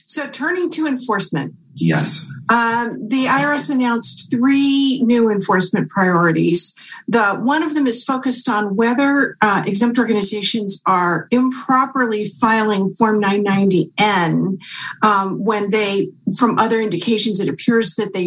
So turning to enforcement. Yes. The IRS announced 3 new enforcement priorities. One of them is focused on whether exempt organizations are improperly filing Form 990N when from other indications, it appears that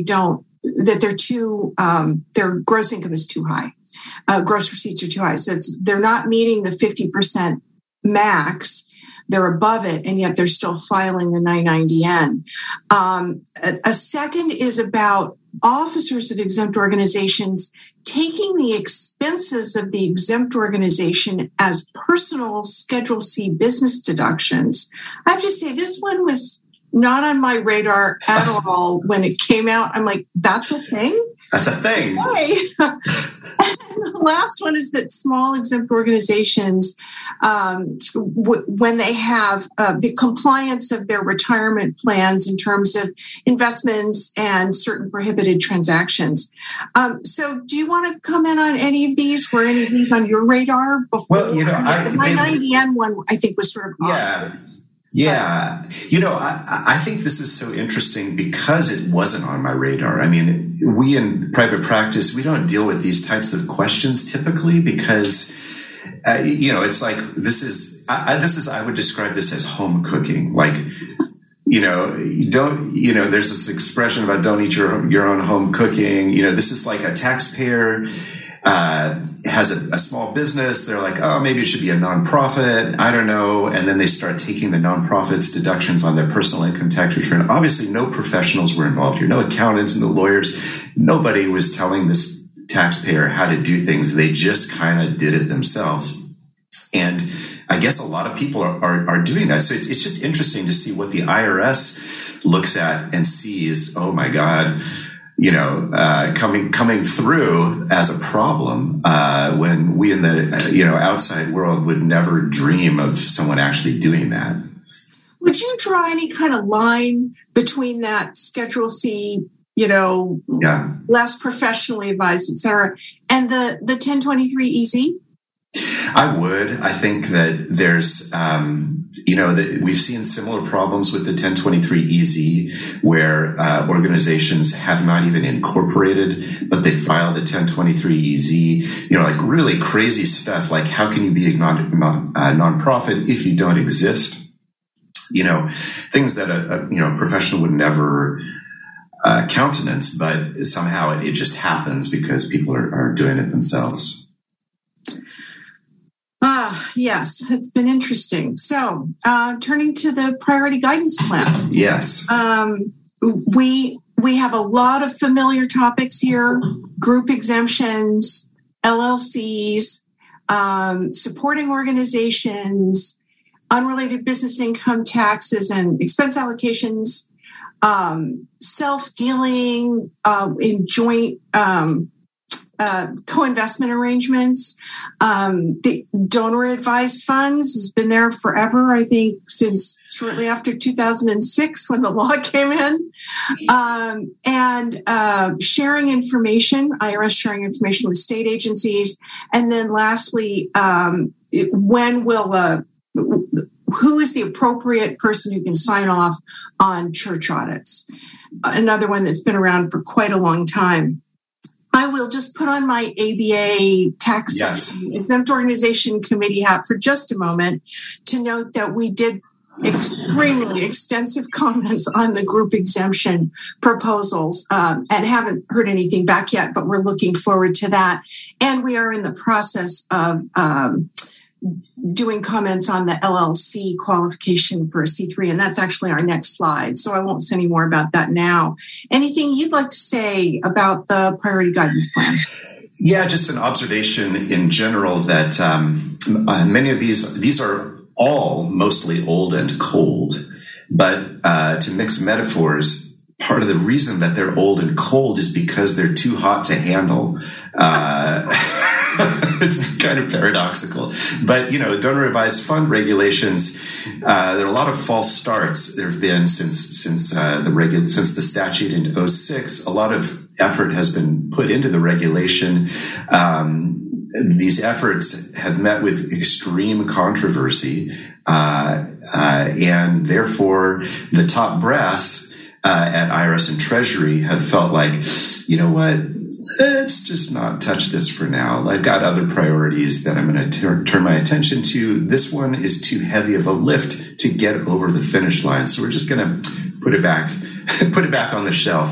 their gross income is too high. Gross receipts are too high. So they're not meeting the 50% max. They're above it, and yet they're still filing the 990N. A second is about officers of exempt organizations taking the expenses of the exempt organization as personal Schedule C business deductions. I have to say, this one was not on my radar at all when it came out. I'm like, that's a thing? That's a thing. Okay. And the last one is that small exempt organizations, when they have the compliance of their retirement plans in terms of investments and certain prohibited transactions. So do you want to comment on any of these? Were any of these on your radar before? Well, the 990N one, I think, was sort of obvious. Yeah. I think this is so interesting because it wasn't on my radar. I mean, we in private practice, we don't deal with these types of questions typically because, it's like, I would describe this as home cooking. Like, there's this expression about don't eat your own home cooking. This is like a taxpayer has a small business. They're like, oh, maybe it should be a nonprofit. I don't know. And then they start taking the nonprofit's deductions on their personal income tax return. Obviously, no professionals were involved here. No accountants, no lawyers. Nobody was telling this taxpayer how to do things. They just kind of did it themselves. And I guess a lot of people are doing that. So it's just interesting to see what the IRS looks at and sees, oh my God, coming through as a problem when we in the outside world would never dream of someone actually doing that. Would you draw any kind of line between that Schedule C, less professionally advised, et cetera, and the 1023-EZ? I would. I think that there's, that we've seen similar problems with the 1023-EZ where organizations have not even incorporated, but they file the 1023-EZ, like really crazy stuff. Like, how can you be a nonprofit if you don't exist? Things that a professional would never countenance, but somehow it just happens because people are doing it themselves. Yes, it's been interesting. So, turning to the priority guidance plan. Yes. We have a lot of familiar topics here: group exemptions, LLCs, supporting organizations, unrelated business income taxes and expense allocations, self-dealing in joint co-investment arrangements. The donor advised funds has been there forever, I think, since shortly after 2006 when the law came in. And sharing information, IRS sharing information with state agencies. And then lastly, who is the appropriate person who can sign off on church audits? Another one that's been around for quite a long time. I will just put on my ABA tax exempt organization committee hat for just a moment to note that we did extremely extensive comments on the group exemption proposals and haven't heard anything back yet, but we're looking forward to that. And we are in the process of doing comments on the LLC qualification for a C3, and that's actually our next slide. So I won't say any more about that now. Anything you'd like to say about the priority guidance plan? Yeah, just an observation in general that many of these are all mostly old and cold, but to mix metaphors, part of the reason that they're old and cold is because they're too hot to handle. It's kind of paradoxical, but donor advised fund regulations. There are a lot of false starts. There have been since the statute in 2006. A lot of effort has been put into the regulation. These efforts have met with extreme controversy. And therefore, the top brass at IRS and Treasury have felt like, you know what? Let's just not touch this for now. I've got other priorities that I'm going to turn my attention to. This one is too heavy of a lift to get over the finish line. So we're just going to put it back on the shelf.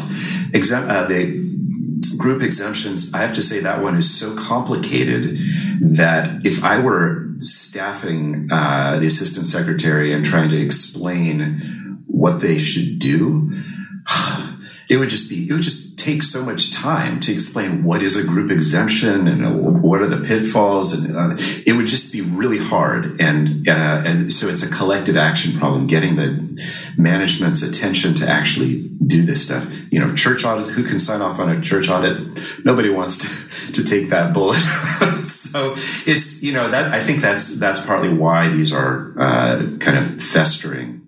The group exemptions, I have to say that one is so complicated that if I were staffing the assistant secretary and trying to explain what they should do, it would just take so much time to explain what is a group exemption and what are the pitfalls, and it would just be really hard. And so it's a collective action problem, getting the management's attention to actually do this stuff. Church audits, who can sign off on a church audit? Nobody wants to take that bullet. So it's, that I think that's partly why these are kind of festering.